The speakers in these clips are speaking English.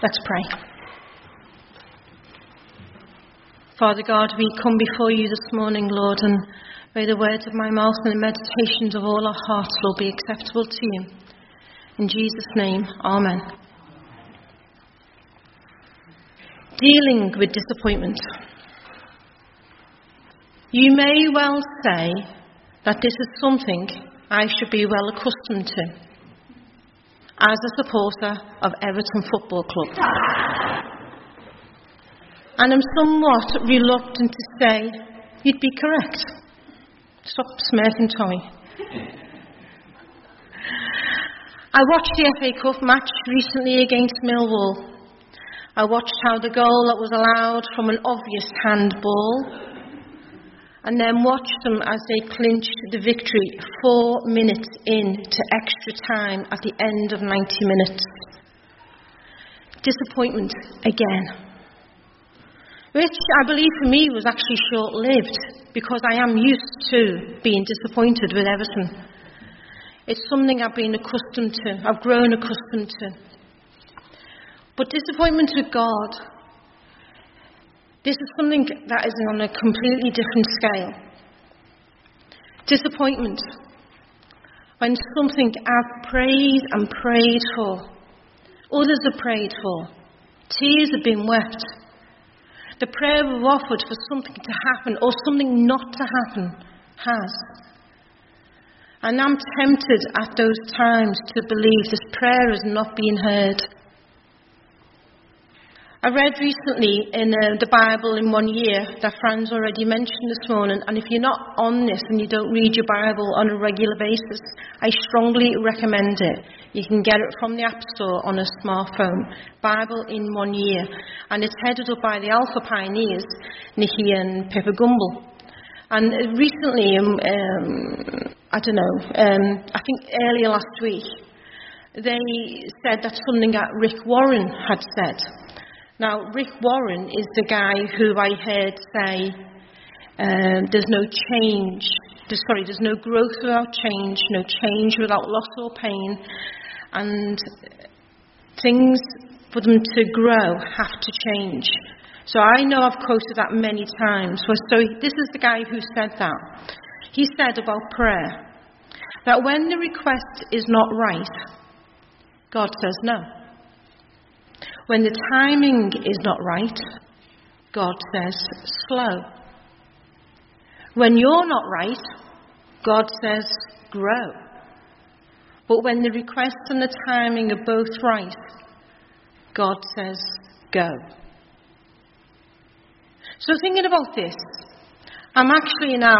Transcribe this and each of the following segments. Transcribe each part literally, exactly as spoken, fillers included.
Let's pray. Father God, we come before you this morning, Lord, and may the words of my mouth and the meditations of all our hearts, Lord, be acceptable to you. In Jesus' name, amen. Dealing with disappointment. You may well say that this is something I should be well accustomed to as a supporter of Everton Football Club. And I'm somewhat reluctant to say you'd be correct. Stop smirking, Tommy. I watched the F A Cup match recently against Millwall. I watched how the goal that was allowed from an obvious handball, and then watched them as they clinched the victory four minutes into extra time at the end of ninety minutes. Disappointment again. Which I believe for me was actually short-lived, because I am used to being disappointed with Everton. It's something I've been accustomed to, I've grown accustomed to. But disappointment with God, this is something that is on a completely different scale. Disappointment, when something I've prayed and prayed for, others have prayed for, tears have been wept, the prayer we've offered for something to happen or something not to happen has. And I'm tempted at those times to believe this prayer is not being heard. I read recently in uh, the Bible in one year that Fran's already mentioned this morning, and if you're not on this and you don't read your Bible on a regular basis, I strongly recommend it. You can get it from the App Store on a smartphone. Bible in one year. And it's headed up by the Alpha Pioneers, Nicky and Pippa Gumble. And recently, um, um, I don't know, um, I think earlier last week, they said that something that Rick Warren had said. Now, Rick Warren is the guy who I heard say, um, there's no change, there's, sorry, there's no growth without change, no change without loss or pain, and things for them to grow have to change. So I know I've quoted that many times. So this is the guy who said that. He said about prayer, that when the request is not right, God says no. When the timing is not right, God says slow. When you're not right, God says grow. But when the request and the timing are both right, God says go. So thinking about this, I'm actually now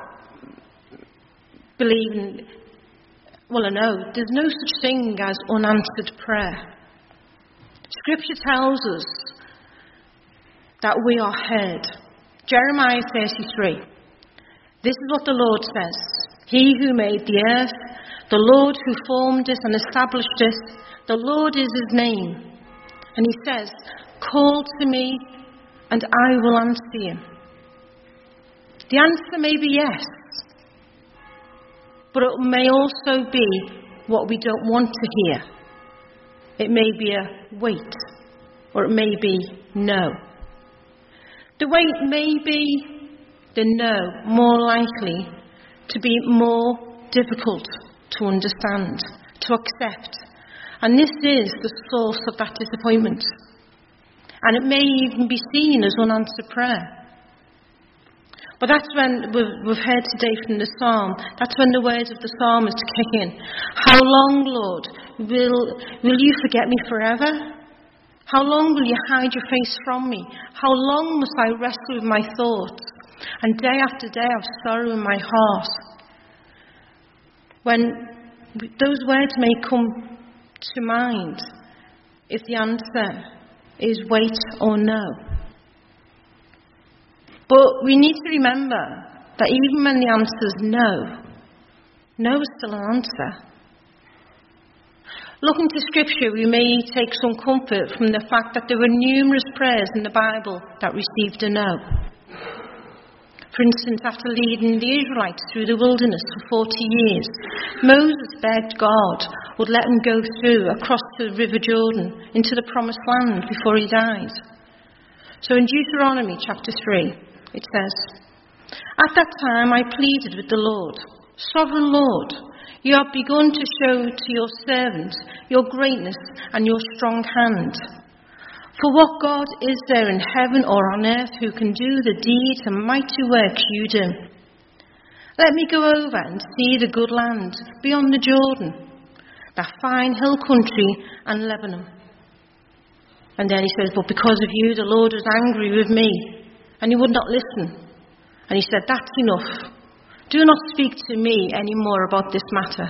believing, well I know, there's no such thing as unanswered prayer. Scripture tells us that we are heard. Jeremiah thirty-three. This is what the Lord says. He who made the earth, the Lord who formed it and established it, the Lord is his name. And he says, call to me and I will answer you. The answer may be yes, but it may also be what we don't want to hear. It may be a wait, or it may be no. The wait may be the no more likely to be more difficult to understand, to accept. And this is the source of that disappointment. And it may even be seen as unanswered prayer. But that's when, we've, we've heard today from the psalm, that's when the words of the psalmist kick in. How long, Lord, will, will you forget me forever? How long will you hide your face from me? How long must I wrestle with my thoughts? And day after day I have sorrow in my heart. When those words may come to mind, if the answer is wait or no. But we need to remember that even when the answer is no, no is still an answer. Looking to Scripture, we may take some comfort from the fact that there were numerous prayers in the Bible that received a no. For instance, after leading the Israelites through the wilderness for forty years, Moses begged God, would let him go through across the River Jordan into the promised land before he died. So in Deuteronomy chapter three, it says, "At that time I pleaded with the Lord, 'Sovereign Lord, you have begun to show to your servant your greatness and your strong hand. For what God is there in heaven or on earth who can do the deeds and mighty works you do? Let me go over and see the good land beyond the Jordan, that fine hill country and Lebanon.' And then he says, 'But because of you, the Lord was angry with me, and he would not listen. And he said, "That's enough. Do not speak to me any more about this matter."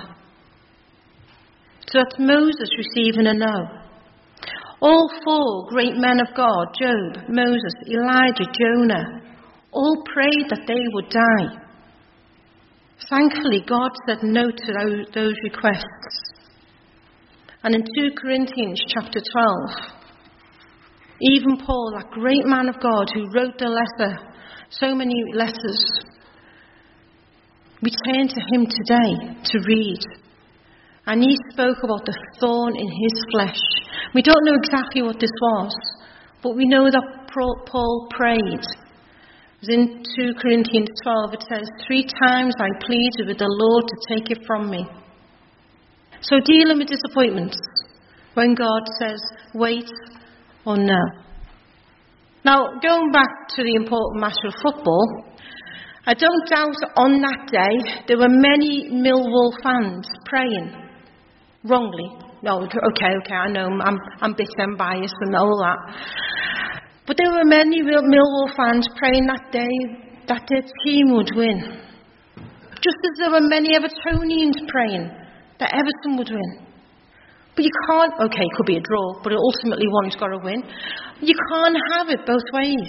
So that's Moses receiving a no. All four great men of God, Job, Moses, Elijah, Jonah, all prayed that they would die. Thankfully, God said no to those requests. And in Second Corinthians chapter twelve, even Paul, that great man of God who wrote the letter, so many letters, we turn to him today to read. And he spoke about the thorn in his flesh. We don't know exactly what this was, but we know that Paul prayed. In Second Corinthians twelve it says, "Three times I pleaded with the Lord to take it from me." So dealing with disappointments when God says wait or no. Now, going back to the important matter of football, I don't doubt on that day there were many Millwall fans praying wrongly. No, okay, okay, I know I'm, I'm bitter and biased and all that. But there were many Millwall fans praying that day that their team would win. Just as there were many Evertonians praying that Everton would win. But you can't, okay, it could be a draw, but ultimately one's got to win. You can't have it both ways.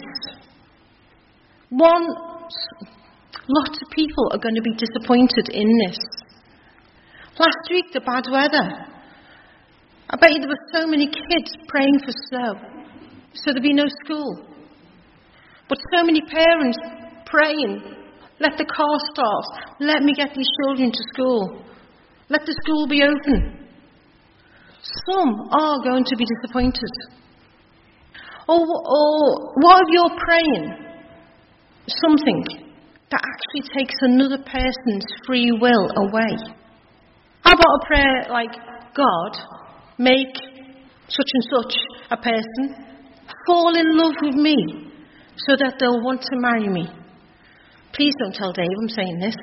One, lots of people are going to be disappointed in this. Last week, the bad weather. I bet you there were so many kids praying for snow, so there'd be no school. But so many parents praying, let the car start, let me get these children to school, let the school be open. Some are going to be disappointed. Or, or what if you're praying something that actually takes another person's free will away? How about a prayer like, "God, make such and such a person fall in love with me so that they'll want to marry me"? Please don't tell Dave I'm saying this.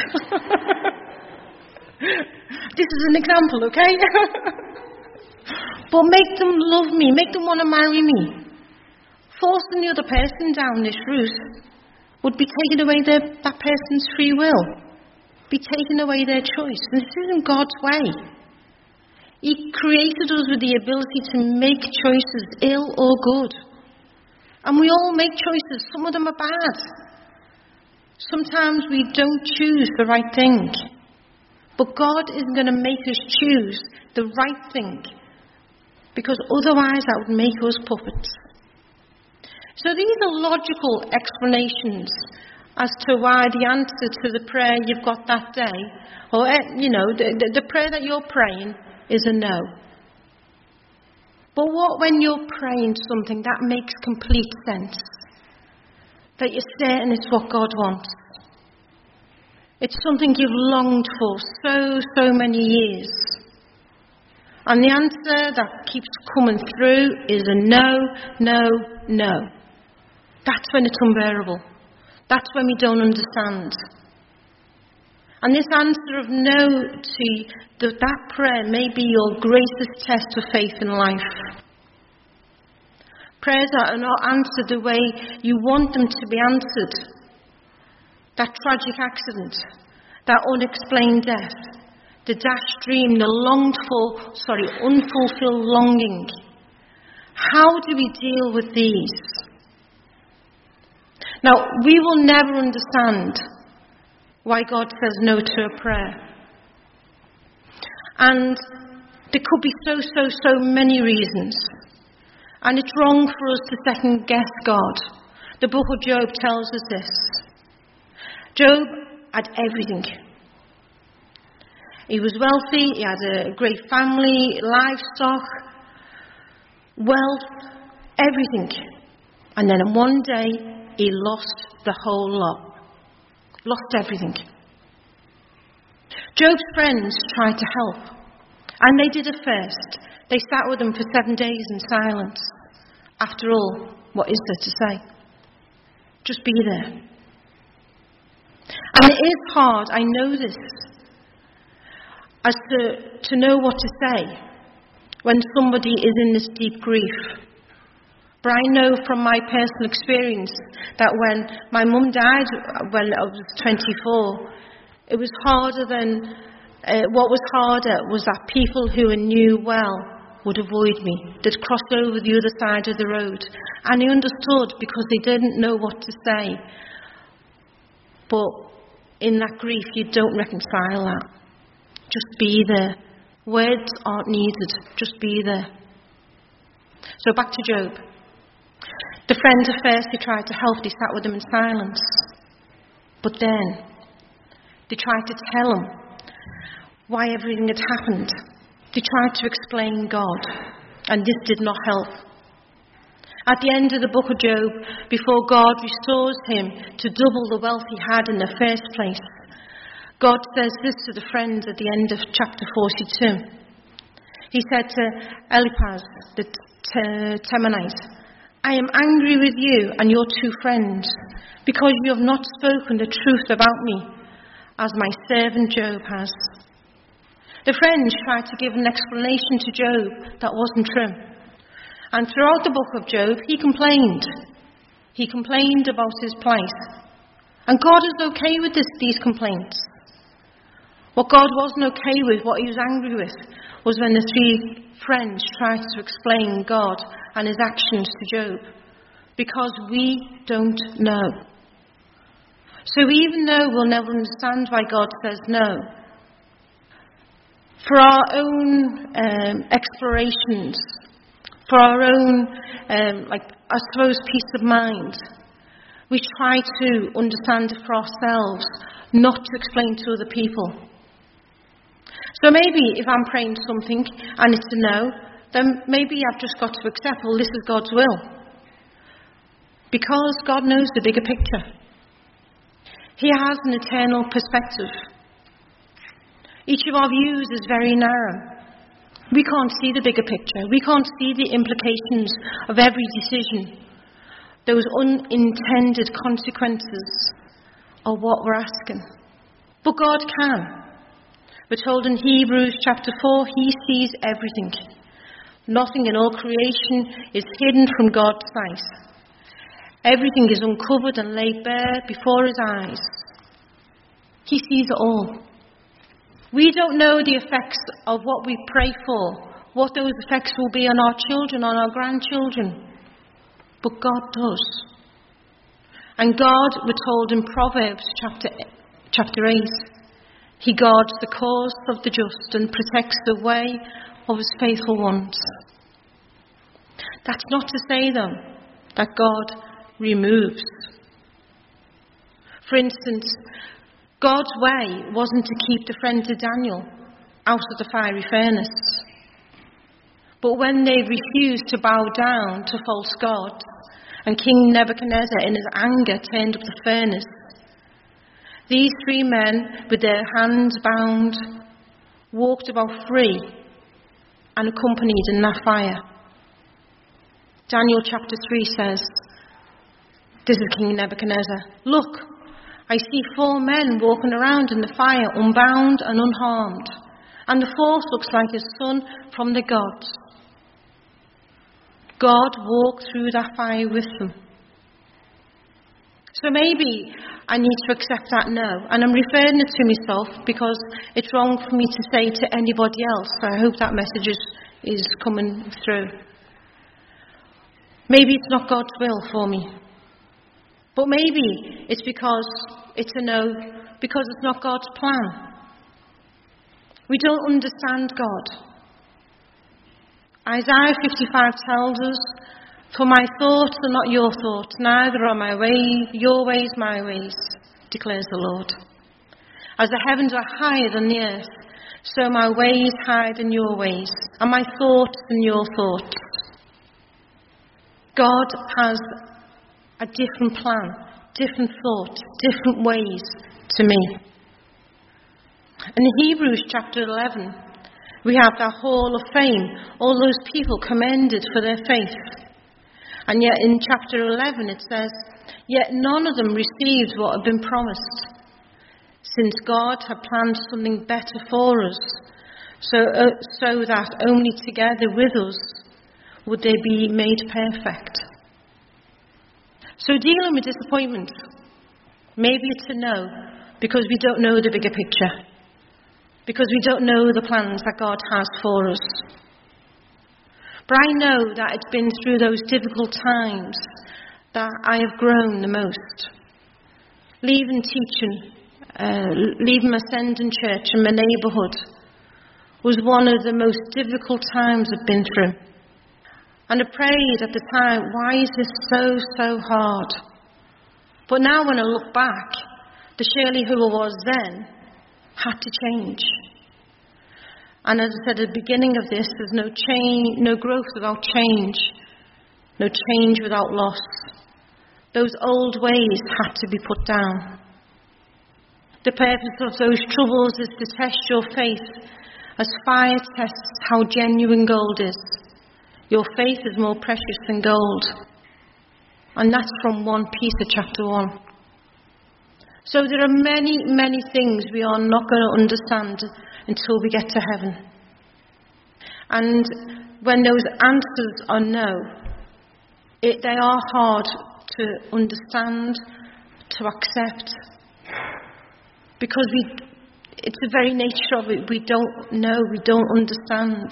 This is an example, okay? But make them love me, make them want to marry me. Forcing the other person down this route would be taking away their, that person's free will, be taking away their choice. And this isn't God's way. He created us with the ability to make choices, ill or good. And we all make choices. Some of them are bad. Sometimes we don't choose the right thing. But God isn't going to make us choose the right thing, because otherwise that would make us puppets. So these are logical explanations as to why the answer to the prayer you've got that day, or, you know, the, the, the prayer that you're praying is a no. But what when you're praying something that makes complete sense? That you're certain it's what God wants. It's something you've longed for so, so many years. And the answer that keeps coming through is a no, no, no. That's when it's unbearable. That's when we don't understand. And this answer of no to the, that prayer may be your greatest test of faith in life. Prayers that are not answered the way you want them to be answered. That tragic accident, that unexplained death, the dashed dream, the longed for, sorry, unfulfilled longing. How do we deal with these? Now, we will never understand why God says no to a prayer. And there could be so, so, so many reasons. And it's wrong for us to second guess God. The book of Job tells us this. Job had everything. He was wealthy, he had a great family, livestock, wealth, everything. And then in one day, he lost the whole lot. Lost everything. Job's friends tried to help. And they did it first. They sat with him for seven days in silence. After all, what is there to say? Just be there. And it is hard, I know this, as to, to know what to say when somebody is in this deep grief. But I know from my personal experience that when my mum died when I was twenty-four, it was harder than, uh, what was harder was that people who I knew well would avoid me. They'd cross over the other side of the road. And they understood because they didn't know what to say. But in that grief, you don't reconcile that. Just be there. Words aren't needed. Just be there. So back to Job. The friends at first, they tried to help. They sat with him in silence. But then, they tried to tell him why everything had happened. They tried to explain God. And this did not help. At the end of the book of Job, before God restores him to double the wealth he had in the first place, God says this to the friends at the end of chapter forty-two. He said to Eliphaz, the Temanite, I am angry with you and your two friends, because you have not spoken the truth about me, as my servant Job has. The friends tried to give an explanation to Job that wasn't true. And throughout the book of Job, he complained. He complained about his plight. And God is okay with this, these complaints. What God wasn't okay with, what he was angry with, was when the three friends tried to explain God and his actions to Job. Because we don't know. So even though we'll never understand why God says no, for our own um, explorations, for our own, um, like I suppose, peace of mind, we try to understand it for ourselves, not to explain to other people. So maybe if I'm praying something and it's a no, then maybe I've just got to accept, well, this is God's will. Because God knows the bigger picture. He has an eternal perspective. Each of our views is very narrow. We can't see the bigger picture. We can't see the implications of every decision. Those unintended consequences of what we're asking. But God can. We're told in Hebrews chapter four, he sees everything. Nothing in all creation is hidden from God's sight. Everything is uncovered and laid bare before his eyes. He sees it all. We don't know the effects of what we pray for, what those effects will be on our children, on our grandchildren. But God does. And God, we're told in Proverbs chapter, chapter eight, he guards the cause of the just and protects the way of his faithful ones. That's not to say, though, that God removes. For instance, God's way wasn't to keep the friends of Daniel out of the fiery furnace. But when they refused to bow down to false gods, and King Nebuchadnezzar in his anger turned up the furnace, these three men, with their hands bound, walked about free and accompanied in that fire. Daniel chapter three says, this is King Nebuchadnezzar, look, I see four men walking around in the fire, unbound and unharmed, and the fourth looks like his son from the gods. God walked through that fire with them. So maybe I need to accept that no, and I'm referring it to myself because it's wrong for me to say to anybody else. So I hope that message is, is coming through. Maybe it's not God's will for me. But maybe it's because it's a no, because it's not God's plan. We don't understand God. Isaiah fifty-five tells us, for my thoughts are not your thoughts, neither are my ways, your ways my ways, declares the Lord. As the heavens are higher than the earth, So my ways hide in your ways, and my thoughts in your thoughts. God has a different plan, different thoughts, different ways to me. In Hebrews chapter eleven, we have the Hall of Fame, all those people commended for their faith. And yet in chapter eleven it says, yet none of them received what had been promised, since God had planned something better for us, so, uh, so that only together with us would they be made perfect. So dealing with disappointment, maybe it's a no, because we don't know the bigger picture, because we don't know the plans that God has for us. But I know that it's been through those difficult times that I have grown the most. Leaving teaching, uh, leaving my sending church and my neighbourhood was one of the most difficult times I've been through. And I prayed at the time, why is this so, so hard? But now when I look back, the Shirley who I was then had to change. And as I said at the beginning of this, there's no change, no growth without change, no change without loss. Those old ways had to be put down. The purpose of those troubles is to test your faith, as fire tests how genuine gold is. Your faith is more precious than gold. And that's from First Peter chapter one. So there are many, many things we are not going to understand until we get to heaven. And when those answers are no, it, they are hard to understand, to accept, because we, it's the very nature of it. We don't know, we don't understand.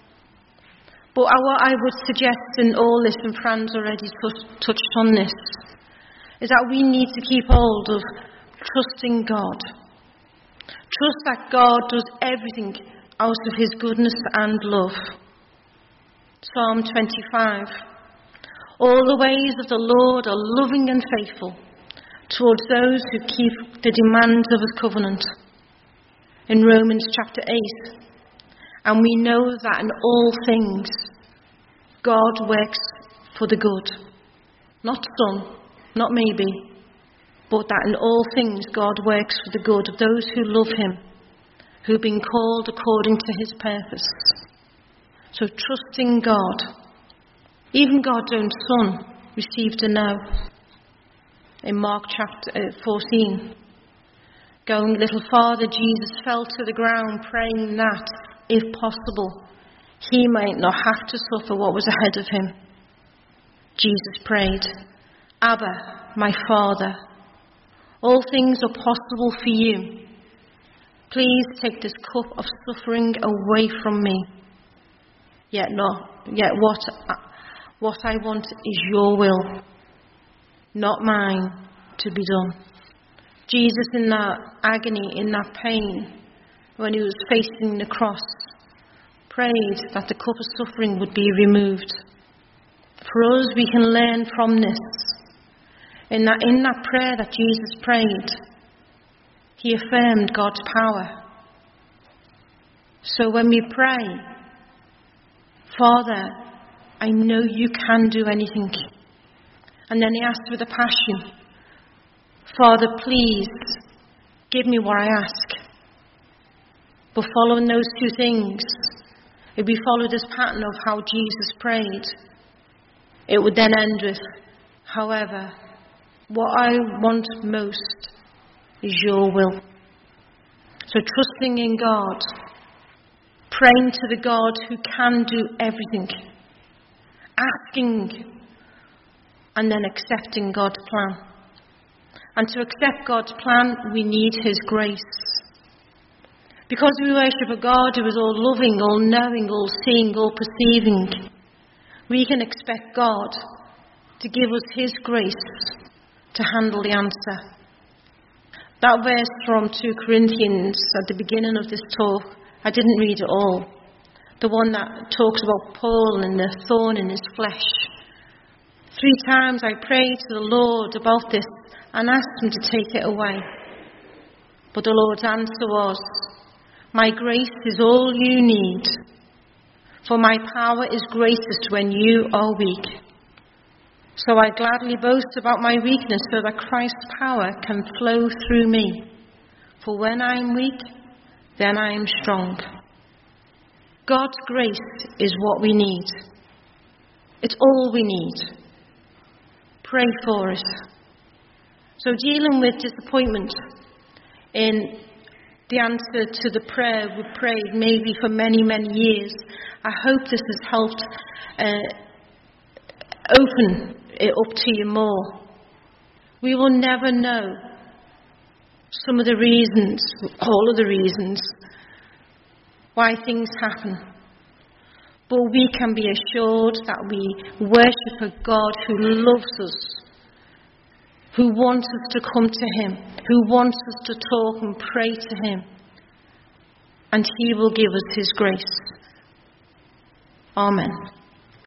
But what I would suggest in all this, and Fran's already t- touched on this, is that we need to keep hold of trusting God. Trust that God does everything out of his goodness and love. Psalm twenty-five. All the ways of the Lord are loving and faithful towards those who keep the demands of his covenant. In Romans chapter eight. And we know that in all things God works for the good. Not some, not maybe, but that in all things God works for the good of those who love him, who've been called according to his purpose. So trusting God. Even God's own Son received a no. In Mark chapter fourteen. Going a little farther, Jesus fell to the ground, praying that, if possible, he might not have to suffer what was ahead of him. Jesus prayed, Abba, my Father, all things are possible for you. Please take this cup of suffering away from me. Yet not, yet what, what I want is your will, not mine, to be done. Jesus, in that agony, in that pain, when he was facing the cross, prayed that the cup of suffering would be removed. For us, we can learn from this. In that, in that prayer that Jesus prayed, he affirmed God's power. So when we pray, Father, I know you can do anything. And then he asked with a passion, Father, please, give me what I ask. But following those two things, if we follow this pattern of how Jesus prayed, it would then end with, however, what I want most is your will. So trusting in God, praying to the God who can do everything, asking, and then accepting God's plan. And to accept God's plan, we need his grace. Because we worship a God who is all loving, all knowing, all seeing, all perceiving, we can expect God to give us his grace to handle the answer. That verse from Second Corinthians at the beginning of this talk, I didn't read it all. The one that talks about Paul and the thorn in his flesh. Three times I prayed to the Lord about this and asked him to take it away. But the Lord's answer was, My grace is all you need, for my power is greatest when you are weak. So I gladly boast about my weakness, so that Christ's power can flow through me. For when I am weak, then I am strong. God's grace is what we need. It's all we need. Pray for us. So dealing with disappointment in the answer to the prayer we prayed maybe for many, many years, I hope this has helped uh, open it up to you more. We will never know some of the reasons, all of the reasons, why things happen. But we can be assured that we worship a God who loves us, who wants us to come to him, who wants us to talk and pray to him, and he will give us his grace. Amen.